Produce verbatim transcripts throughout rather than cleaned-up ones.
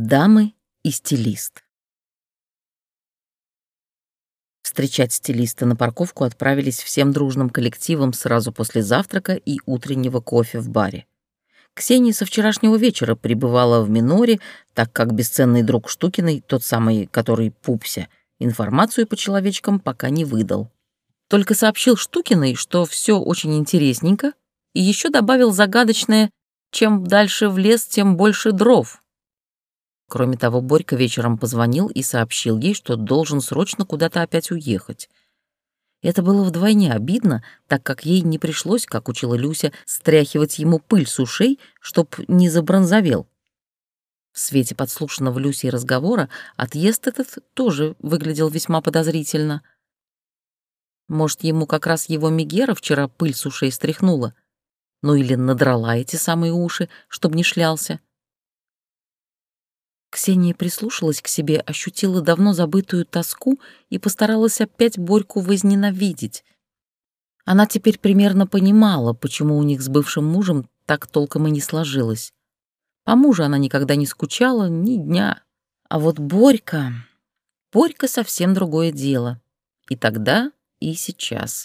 Дамы и стилист. Встречать стилиста на парковку отправились всем дружным коллективом сразу после завтрака и утреннего кофе в баре. Ксения со вчерашнего вечера пребывала в миноре, так как бесценный друг Штукиной, тот самый, который Пупся, информацию по человечкам пока не выдал. Только сообщил Штукиной, что все очень интересненько, и еще добавил загадочное «чем дальше в лес, тем больше дров». Кроме того, Борька вечером позвонил и сообщил ей, что должен срочно куда-то опять уехать. Это было вдвойне обидно, так как ей не пришлось, как учила Люся, стряхивать ему пыль с ушей, чтоб не забронзовел. В свете подслушанного Люсей разговора отъезд этот тоже выглядел весьма подозрительно. Может, ему как раз его Мегера вчера пыль с ушей стряхнула? Ну или надрала эти самые уши, чтоб не шлялся? Ксения прислушалась к себе, ощутила давно забытую тоску и постаралась опять Борьку возненавидеть. Она теперь примерно понимала, почему у них с бывшим мужем так толком и не сложилось. По мужу она никогда не скучала ни дня. А вот Борька... Борька совсем другое дело. И тогда, и сейчас.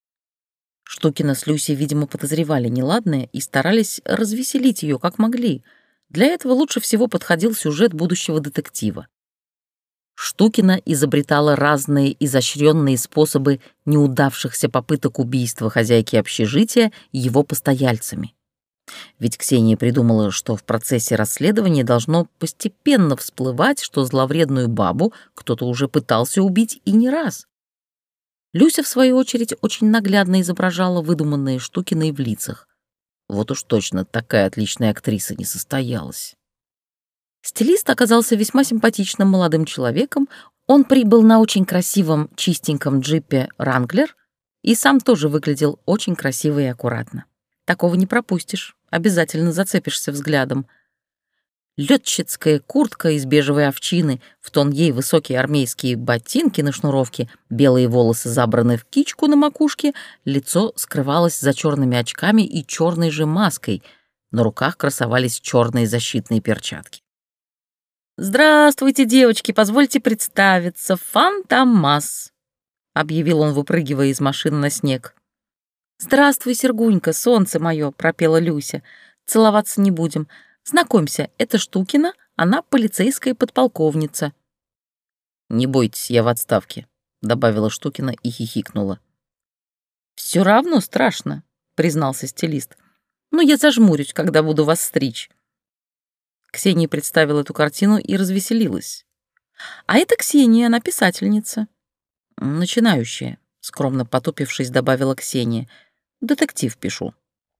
Штукина с Люсей, видимо, подозревали неладное и старались развеселить ее, как могли. Для этого лучше всего подходил сюжет будущего детектива. Штукина изобретала разные изощренные способы неудавшихся попыток убийства хозяйки общежития его постояльцами. Ведь Ксения придумала, что в процессе расследования должно постепенно всплывать, что зловредную бабу кто-то уже пытался убить и не раз. Люся, в свою очередь, очень наглядно изображала выдуманные Штукиной в лицах. Вот уж точно такая отличная актриса не состоялась. Стилист оказался весьма симпатичным молодым человеком. Он прибыл на очень красивом чистеньком джипе «Ранглер» и сам тоже выглядел очень красиво и аккуратно. Такого не пропустишь, обязательно зацепишься взглядом. Лётчицкая куртка из бежевой овчины, в тон ей высокие армейские ботинки на шнуровке, белые волосы забраны в кичку на макушке, лицо скрывалось за черными очками и черной же маской, на руках красовались черные защитные перчатки. «Здравствуйте, девочки, позвольте представиться, Фантомас», — объявил он, выпрыгивая из машины на снег. «Здравствуй, Сергунька, солнце мое», — пропела Люся. «Целоваться не будем. Знакомься, это Штукина, она полицейская подполковница». «Не бойтесь, я в отставке», — добавила Штукина и хихикнула. «Все равно страшно», — признался стилист. «Но я зажмурюсь, когда буду вас стричь». Ксения представила эту картину и развеселилась. «А это Ксения, она писательница». «Начинающая», — скромно потупившись, добавила Ксения. «Детектив пишу».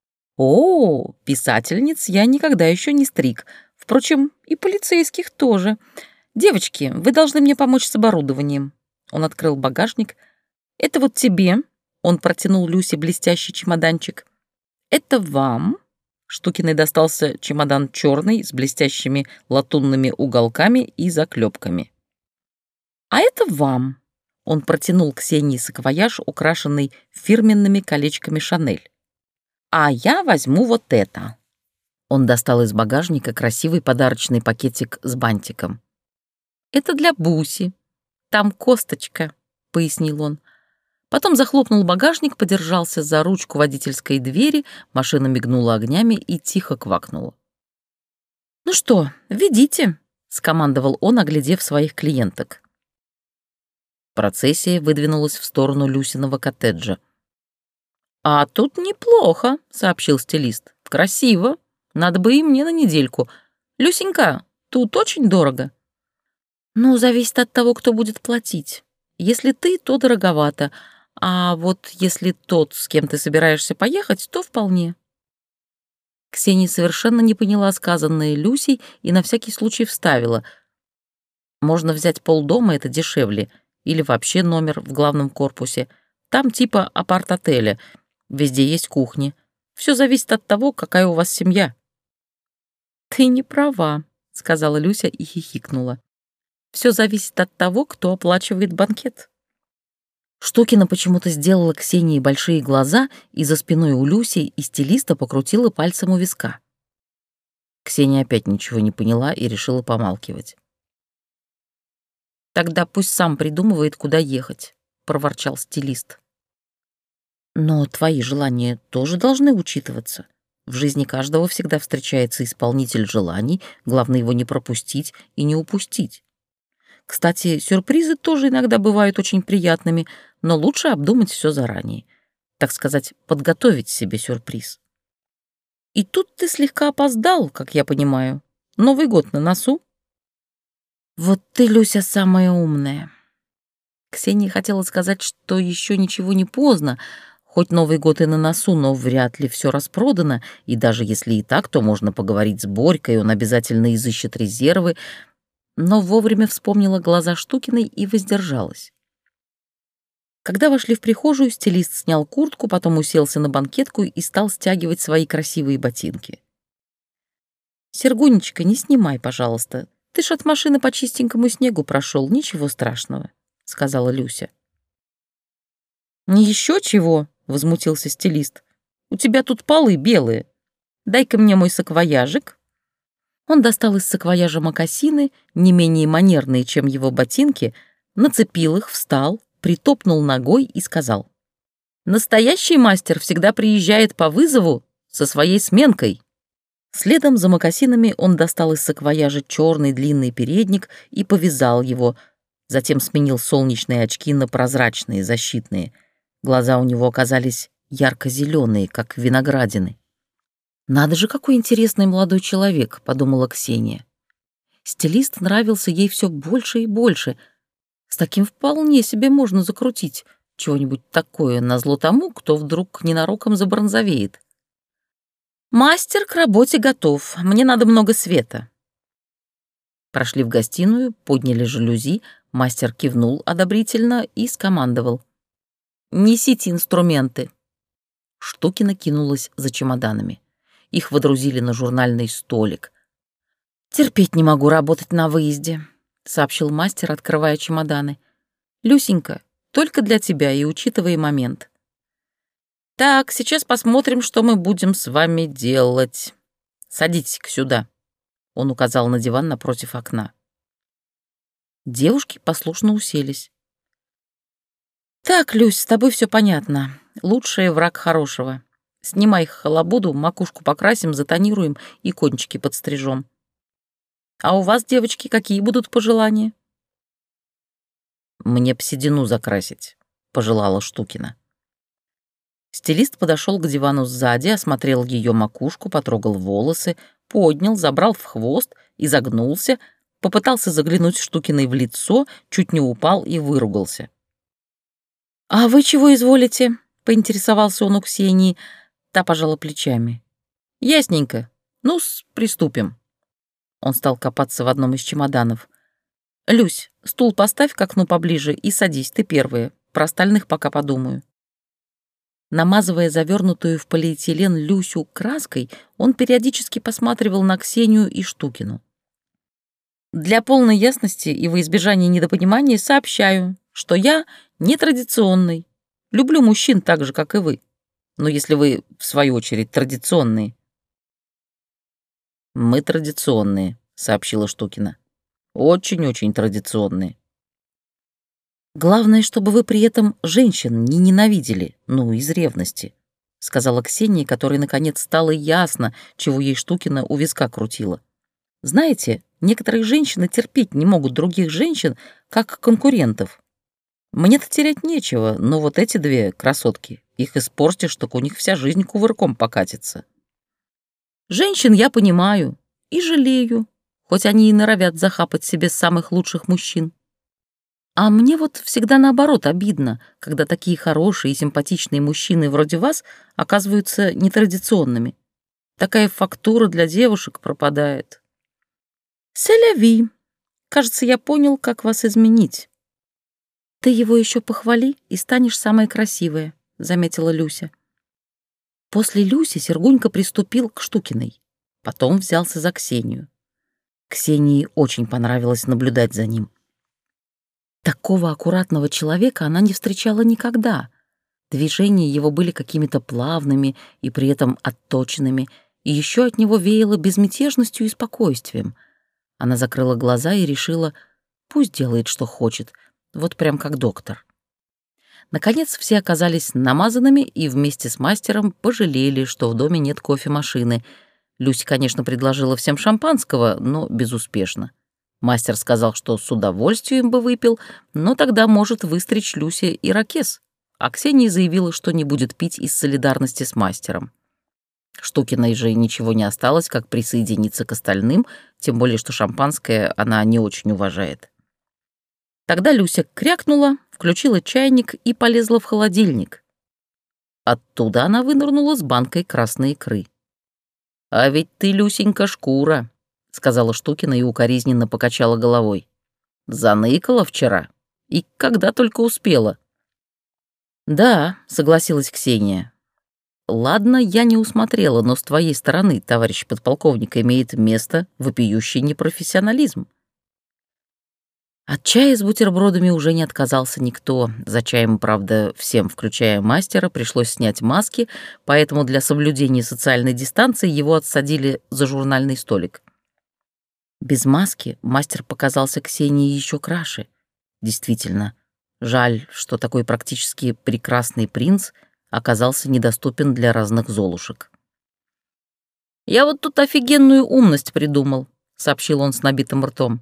«О, писательниц я никогда еще не стриг. Впрочем, и полицейских тоже. Девочки, вы должны мне помочь с оборудованием». Он открыл багажник. «Это вот тебе», — он протянул Люсе блестящий чемоданчик. «Это вам». Штукиной достался чемодан черный с блестящими латунными уголками и заклепками. «А это вам». Он протянул Ксении саквояж, украшенный фирменными колечками «Шанель». «А я возьму вот это». Он достал из багажника красивый подарочный пакетик с бантиком. «Это для Буси. Там косточка», — пояснил он. Потом захлопнул багажник, подержался за ручку водительской двери, машина мигнула огнями и тихо квакнула. «Ну что, ведите», — скомандовал он, оглядев своих клиенток. Процессия выдвинулась в сторону Люсиного коттеджа. «А тут неплохо», — сообщил стилист. «Красиво. Надо бы и мне на недельку. Люсенька, тут очень дорого». «Ну, зависит от того, кто будет платить. Если ты, то дороговато. А вот если тот, с кем ты собираешься поехать, то вполне». Ксения совершенно не поняла сказанное Люсей и на всякий случай вставила. «Можно взять полдома, это дешевле, или вообще номер в главном корпусе. Там типа апарт-отеля. Везде есть кухни. Все зависит от того, какая у вас семья». «Ты не права», — сказала Люся и хихикнула. «Все зависит от того, кто оплачивает банкет». Штукина почему-то сделала Ксении большие глаза и за спиной у Люси и стилиста покрутила пальцем у виска. Ксения опять ничего не поняла и решила помалкивать. «Тогда пусть сам придумывает, куда ехать», — проворчал стилист. «Но твои желания тоже должны учитываться. В жизни каждого всегда встречается исполнитель желаний, главное его не пропустить и не упустить. Кстати, сюрпризы тоже иногда бывают очень приятными, но лучше обдумать все заранее. Так сказать, подготовить себе сюрприз. И тут ты слегка опоздал, как я понимаю. Новый год на носу». «Вот ты, Люся, самая умная». Ксения хотела сказать, что еще ничего не поздно, хоть Новый год и на носу, но вряд ли все распродано, и даже если и так, то можно поговорить с Борькой, он обязательно изыщет резервы, но вовремя вспомнила глаза Штукиной и воздержалась. Когда вошли в прихожую, стилист снял куртку, потом уселся на банкетку и стал стягивать свои красивые ботинки. «Сергунечка, не снимай, пожалуйста. Ты ж от машины по чистенькому снегу прошел, ничего страшного», — сказала Люся. «Не еще чего?» — возмутился стилист. «У тебя тут полы белые. Дай-ка мне мой саквояжик». Он достал из саквояжа мокасины, не менее манерные, чем его ботинки, нацепил их, встал, притопнул ногой и сказал: «Настоящий мастер всегда приезжает по вызову со своей сменкой». Следом за мокасинами он достал из саквояжа черный длинный передник и повязал его, затем сменил солнечные очки на прозрачные, защитные. Глаза у него оказались ярко-зеленые, как виноградины. «Надо же, какой интересный молодой человек», — подумала Ксения. Стилист нравился ей все больше и больше. С таким вполне себе можно закрутить чего-нибудь такое назло тому, кто вдруг ненароком забронзовеет. «Мастер к работе готов. Мне надо много света». Прошли в гостиную, подняли жалюзи, мастер кивнул одобрительно и скомандовал: «Несите инструменты». Штукина кинулась за чемоданами. Их водрузили на журнальный столик. «Терпеть не могу работать на выезде», — сообщил мастер, открывая чемоданы. «Люсенька, только для тебя и учитывая момент». «Так, сейчас посмотрим, что мы будем с вами делать. Садитесь-ка сюда», — он указал на диван напротив окна. Девушки послушно уселись. «Так, Люсь, с тобой все понятно. Лучший враг хорошего. Снимай халабуду, макушку покрасим, затонируем и кончики подстрижем. А у вас, девочки, какие будут пожелания?» «Мне б седину закрасить», — пожелала Штукина. Стилист подошел к дивану сзади, осмотрел ее макушку, потрогал волосы, поднял, забрал в хвост, изогнулся, попытался заглянуть Штукиной в лицо, чуть не упал и выругался. «А вы чего изволите?» — поинтересовался он у Ксении. Та пожала плечами. «Ясненько. Ну-с, приступим». Он стал копаться в одном из чемоданов. «Люсь, стул поставь к окну поближе и садись, ты первая. Про остальных пока подумаю». Намазывая завернутую в полиэтилен Люсю краской, он периодически посматривал на Ксению и Штукину. «Для полной ясности и во избежание недопонимания сообщаю, что я нетрадиционный. Люблю мужчин так же, как и вы. Но если вы, в свою очередь, традиционные...» «Мы традиционные», — сообщила Штукина. «Очень-очень традиционные». «Главное, чтобы вы при этом женщин не ненавидели, ну, из ревности», — сказала Ксения, которой, наконец, стало ясно, чего ей Штукина у виска крутила. «Знаете, некоторые женщины терпеть не могут других женщин, как конкурентов. Мне-то терять нечего, но вот эти две красотки, их испортишь, так у них вся жизнь кувырком покатится. Женщин я понимаю и жалею, хоть они и норовят захапать себе самых лучших мужчин. А мне вот всегда наоборот обидно, когда такие хорошие и симпатичные мужчины вроде вас оказываются нетрадиционными. Такая фактура для девушек пропадает. Селяви. Кажется, я понял, как вас изменить». «Ты его еще похвали, и станешь самая красивая», — заметила Люся. После Люси Сергунька приступил к Штукиной. Потом взялся за Ксению. Ксении очень понравилось наблюдать за ним. Такого аккуратного человека она не встречала никогда. Движения его были какими-то плавными и при этом отточенными, и еще от него веяло безмятежностью и спокойствием. Она закрыла глаза и решила, пусть делает, что хочет, вот прям как доктор. Наконец все оказались намазанными и вместе с мастером пожалели, что в доме нет кофемашины. Люся, конечно, предложила всем шампанского, но безуспешно. Мастер сказал, что с удовольствием бы выпил, но тогда может выстричь Люсе ирокез. А Ксения заявила, что не будет пить из солидарности с мастером. Штукиной же ничего не осталось, как присоединиться к остальным, тем более что шампанское она не очень уважает. Тогда Люся крякнула, включила чайник и полезла в холодильник. Оттуда она вынырнула с банкой красной икры. «А ведь ты, Люсенька, шкура», — сказала Штукина и укоризненно покачала головой. «Заныкала вчера. И когда только успела». «Да», — согласилась Ксения. «Ладно, я не усмотрела, но с твоей стороны, товарищ подполковник, имеет место вопиющий непрофессионализм». От чая с бутербродами уже не отказался никто. За чаем, правда, всем, включая мастера, пришлось снять маски, поэтому для соблюдения социальной дистанции его отсадили за журнальный столик. Без маски мастер показался Ксении еще краше. Действительно, жаль, что такой практически прекрасный принц оказался недоступен для разных золушек. «Я вот тут офигенную умность придумал», — сообщил он с набитым ртом.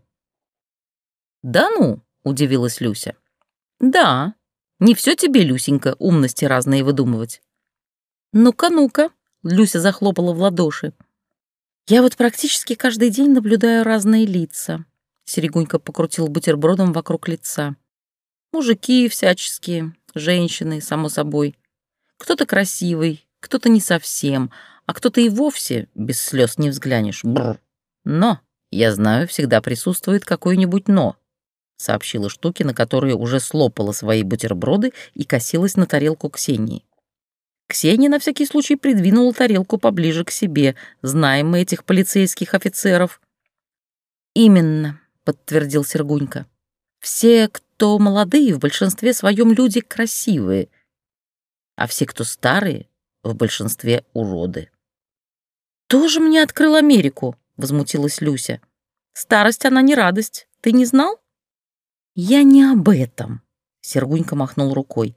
«Да ну?» — удивилась Люся. «Да, не все тебе, Люсенька, умности разные выдумывать». «Ну-ка, ну-ка», — Люся захлопала в ладоши. «Я вот практически каждый день наблюдаю разные лица», — Серегунька покрутил бутербродом вокруг лица. «Мужики всяческие, женщины, само собой. Кто-то красивый, кто-то не совсем, а кто-то и вовсе без слез не взглянешь. Бррр. Но, я знаю, всегда присутствует какое-нибудь «но», — сообщила Штукина, которая уже слопала свои бутерброды и косилась на тарелку Ксении. Ксения на всякий случай придвинула тарелку поближе к себе. Знаем мы этих полицейских офицеров. «Именно», — подтвердил Сергунька. «Все, кто молодые, в большинстве своем люди красивые, а все, кто старые, в большинстве уроды». «Тоже мне открыл Америку», — возмутилась Люся. «Старость она не радость. Ты не знал?» «Я не об этом», — Сергунька махнул рукой.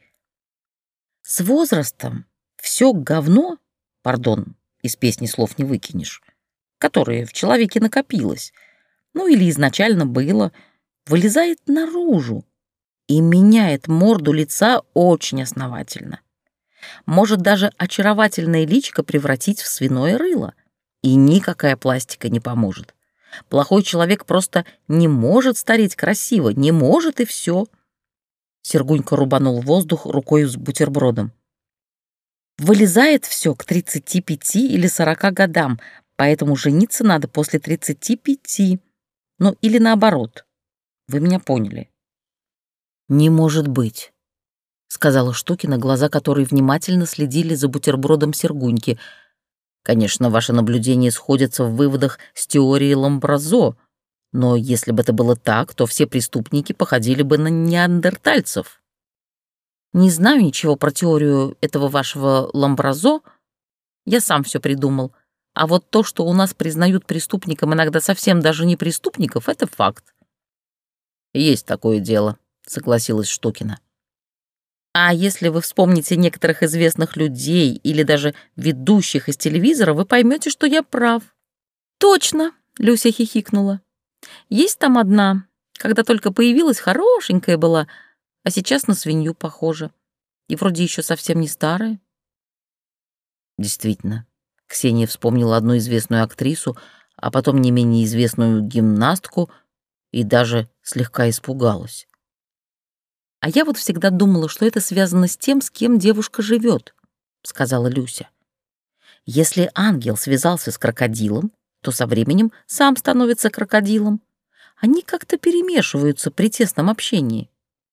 «С возрастом все говно, пардон, из песни слов не выкинешь, которое в человеке накопилось, ну или изначально было, вылезает наружу и меняет морду лица очень основательно. Может даже очаровательное личико превратить в свиное рыло, и никакая пластика не поможет. Плохой человек просто не может стареть красиво, не может и все». Сергунька рубанул воздух рукой с бутербродом. «Вылезает все к тридцати пяти или сорока годам, поэтому жениться надо после тридцати пяти. Ну или наоборот. Вы меня поняли». «Не может быть», — сказала Штукина, глаза которой внимательно следили за бутербродом Сергуньки. «Конечно, ваши наблюдения сходятся в выводах с теорией Ламбразо, но если бы это было так, то все преступники походили бы на неандертальцев». «Не знаю ничего про теорию этого вашего Ламбразо. Я сам все придумал. А вот то, что у нас признают преступником иногда совсем даже не преступников, это факт». «Есть такое дело», — согласилась Штукина. «А если вы вспомните некоторых известных людей или даже ведущих из телевизора, вы поймете, что я прав». «Точно», — Люся хихикнула. «Есть там одна, когда только появилась, хорошенькая была, а сейчас на свинью похожа. И вроде еще совсем не старая». Действительно, Ксения вспомнила одну известную актрису, а потом не менее известную гимнастку и даже слегка испугалась. «А я вот всегда думала, что это связано с тем, с кем девушка живет», — сказала Люся. «Если ангел связался с крокодилом, то со временем сам становится крокодилом. Они как-то перемешиваются при тесном общении».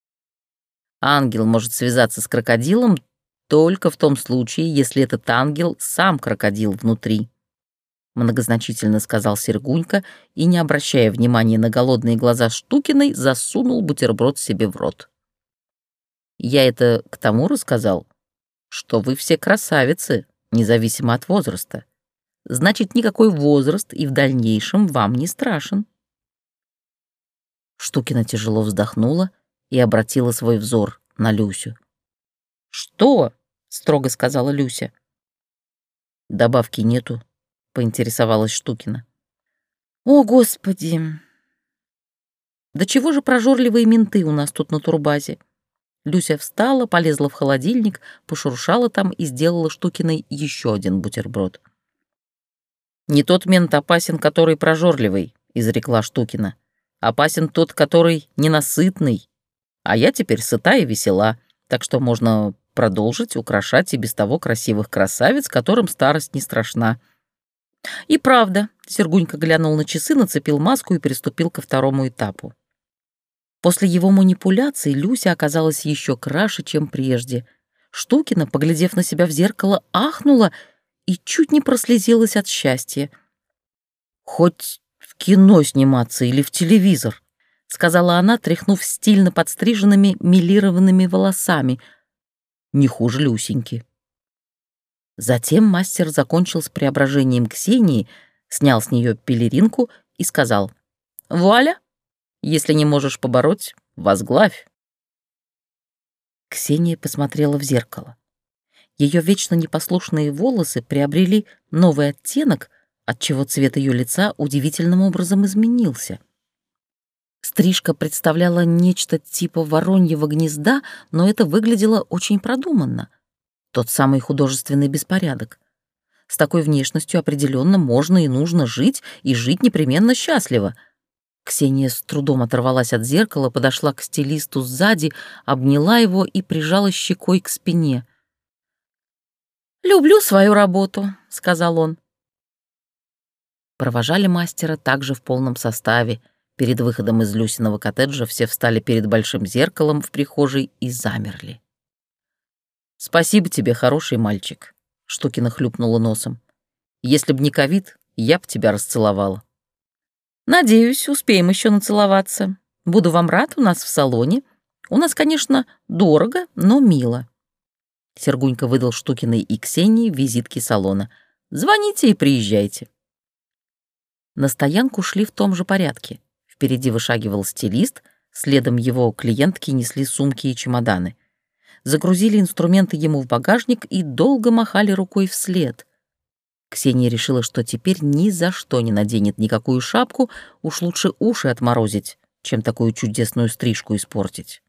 «Ангел может связаться с крокодилом только в том случае, если этот ангел сам крокодил внутри», — многозначительно сказал Сергунька и, не обращая внимания на голодные глаза Штукиной, засунул бутерброд себе в рот. «Я это к тому рассказал, что вы все красавицы, независимо от возраста. значит, никакой возраст и в дальнейшем вам не страшен». Штукина тяжело вздохнула и обратила свой взор на Люсю. «Что?» — строго сказала Люся. «Добавки нету», — поинтересовалась Штукина. «О, Господи! Да чего же прожорливые менты у нас тут на турбазе?» Люся встала, полезла в холодильник, пошуршала там и сделала Штукиной еще один бутерброд. «Не тот мент опасен, который прожорливый», — изрекла Штукина. «Опасен тот, который ненасытный. А я теперь сыта и весела, так что можно продолжить украшать и без того красивых красавиц, которым старость не страшна». «И правда», — Сергунька глянул на часы, нацепил маску и приступил ко второму этапу. После его манипуляций Люся оказалась еще краше, чем прежде. Штукина, поглядев на себя в зеркало, ахнула и чуть не прослезилась от счастья. «Хоть в кино сниматься или в телевизор», — сказала она, тряхнув стильно подстриженными милированными волосами. «Не хуже Люсеньки». Затем мастер закончил с преображением Ксении, снял с нее пелеринку и сказал: «Вуаля! Если не можешь побороть, возглавь». Ксения посмотрела в зеркало. Ее вечно непослушные волосы приобрели новый оттенок, отчего цвет ее лица удивительным образом изменился. Стрижка представляла нечто типа вороньего гнезда, но это выглядело очень продуманно. Тот самый художественный беспорядок. С такой внешностью определенно можно и нужно жить, и жить непременно счастливо. Ксения с трудом оторвалась от зеркала, подошла к стилисту сзади, обняла его и прижала щекой к спине. «Люблю свою работу», — сказал он. Провожали мастера также в полном составе. Перед выходом из Люсиного коттеджа все встали перед большим зеркалом в прихожей и замерли. «Спасибо тебе, хороший мальчик», — Штукина хлюпнула носом. «Если б не ковид, я б тебя расцеловала». «Надеюсь, успеем еще нацеловаться. Буду вам рад у нас в салоне. У нас, конечно, дорого, но мило». Сергунька выдал Штукиной и Ксении визитки салона. «Звоните и приезжайте». На стоянку шли в том же порядке. Впереди вышагивал стилист, следом его клиентки несли сумки и чемоданы. Загрузили инструменты ему в багажник и долго махали рукой вслед. Ксения решила, что теперь ни за что не наденет никакую шапку, уж лучше уши отморозить, чем такую чудесную стрижку испортить.